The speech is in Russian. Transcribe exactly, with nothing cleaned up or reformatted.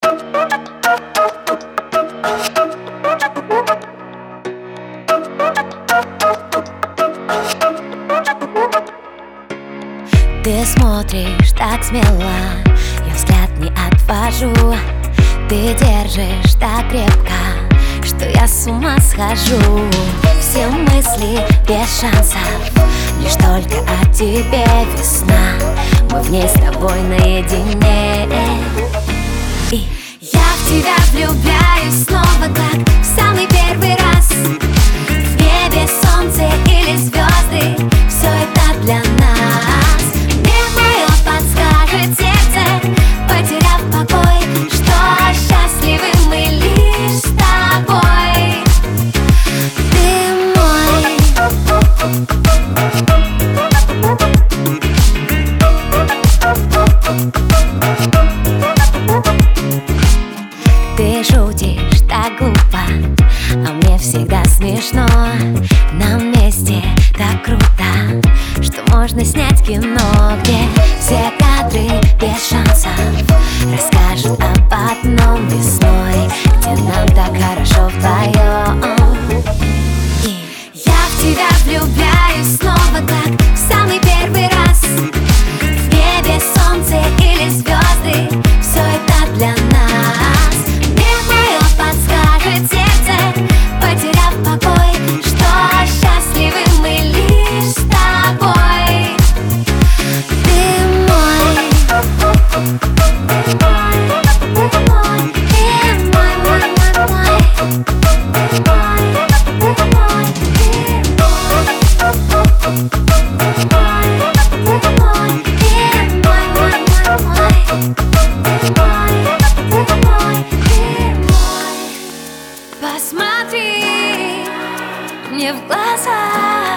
Ты смотришь так смело, я взгляд не отвожу. Ты держишь так крепко, что я с ума схожу. Все мысли без шансов, лишь только о тебе весна. Мы в ней с тобой наедине. И я в тебя влюбляюсь снова, как в самый первый раз. В небе солнце или звезды, все это для нас. Мне мое подскажет сердце, потеряв покой, что счастливы мы лишь с тобой. Ты мой. Ты шутишь так глупо, а мне всегда смешно. Нам вместе так круто, что можно снять кино, где все кадры без шансов расскажут об одном весной, где нам так хорошо вдвоем. И я в тебя влюбляюсь снова, как в самый первый раз. В небе солнце или звезды, все это для нас. Мне мое подскажет сердце, потеряв покой, что счастливы мы лишь с тобой. Ты мой. Ты мой, ты мой, ты мой, мой, мой, мой. Ты мой, ты мой, ты мой. Ты мой, ты мой, ты мой, мой, мой, мой. Ты мой, ты мой, ты мой. Посмотри мне в глаза.